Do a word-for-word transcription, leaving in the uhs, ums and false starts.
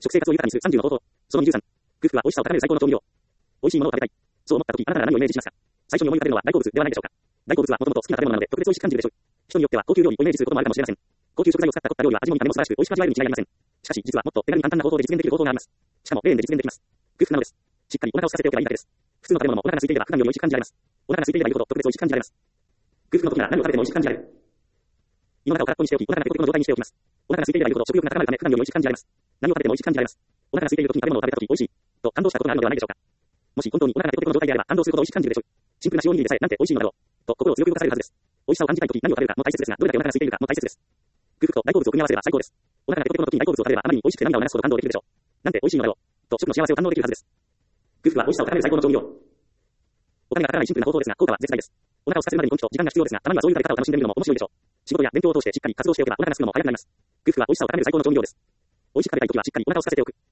食生活を豊かにするさんじゅうの方法。そのにじゅうさん。空腹は美味しさを高める最高の調味料。美味しいものを食べたい。そう思った時、あなたなら何をイメージしますか？最初に思い浮かべるのは大好物ではないでしょうか。大好物はもともと好きな食べ物なので特別美味しく感じるでしょう。人によっては高級料理をイメージすることもあるかもしれません。高級食材を使った凝った料理は味も見た目も素晴らしく美味しく味わえるに違いありません。しかし実はもっと手軽に簡単な方法で実現できる方法があります。しかもレーンで実現できます。空腹なのです。しっかりお腹を空かせておけばいいだけです。普通の食べ物もお腹が空いていれば普段より美味しく感じられます。お腹が空いていればいるほど特別美味しく感じられます。空腹の時なら何を食べても美味しく感じられる。胃の中を空っぽにしておき、お腹がペコペコの状態にしておきます。お腹が空いていればいるほど食欲が高まるため普段より美味しく感じられます。何を食べても美味しく感じられます。お腹が空いている時に食べ物を食べた時美味しいと感動したことがあるのではないでしょうか。もし本当にお腹がペコペコの状態であれば感動するほど美味しく感じるでしょう。シンプルな塩おにぎりでさえなんて美味しいのだろうと心を強く動かされるはずです。美味しさを感じたい時何を食べるかも大切ですが、どれだけお腹が空いているかも大切です。空腹と大好物を組み合わせれば最高です。お腹がペコペコの時に大好物を食べればあまりに美味しくて涙を流すほど感動できるでしょう。なんて美味しいのだろうと食の幸せを堪能できるはずです。空腹は美味しさを高める最高の調味料。お金がかからないシンプルな方法ですが、効果は絶大です。お腹を空かせるまでに根気と時間が必要ですが、たまにはそういう食べ方を楽しんでみるのも面白いでしょう。仕事や勉強を通してしっかり活動しておけばお腹が空くのも早くなります。空腹は美味しさを高める最高の調味料です。美味しく食べたい時はしっかりお腹を空かせておく。